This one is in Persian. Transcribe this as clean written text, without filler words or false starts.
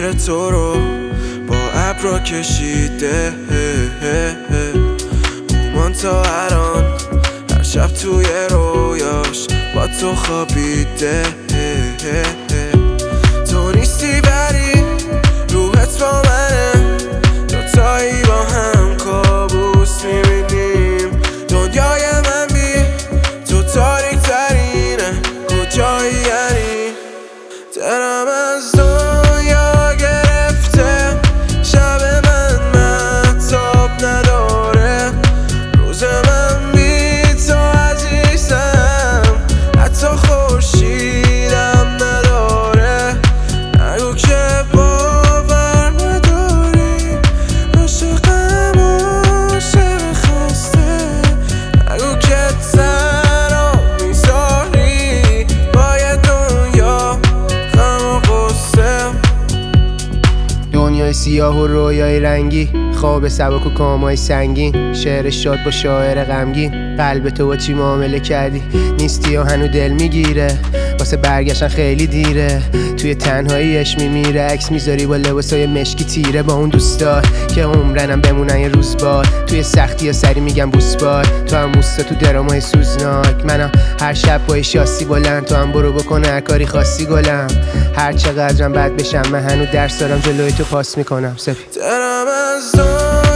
دل تو رو با ابرا کشیده، مومان تا الان هر شب توی رویاش با تو خوابیده. تو نیستی ولی روحت با منه، دوتایی با هم کابوس میبینیم. دنیای من بی تو تاریک ترینه، کجایی یعنی؟ دلم از دنیا گرفته، شب من مهتاب نداره، روز من بی تو عزیزم حتی خورشیدم نداره. نگو که باور نداری عاشقم عاشق خسته، نگو که تنها میذاری با دنیا غم و غصه. دنیای سیاه و رویای رنگی، خواب سبک و کامای سنگین، شعر شاد با شاعر غمگین. قلب تو با چی معامله کردی؟ نیستی و هنو دل میگیره، واسه برگشتن خیلی دیره. توی تنهاییش میمیره، عکس میذاری با لباسای مشکی تیره، با اون دوستار که عمرنم بمونن یه روز بار. توی سختی یا سری میگم بوسبار، تو هم موستا تو درامای سوزناک. منم هر شب با شاسی بلند، تو هم برو بکن هر کاری خاصی گلم. هر چقدرم بد بشم من هنو درس دارم جلوی تو پاس میکنم سفید. دلم از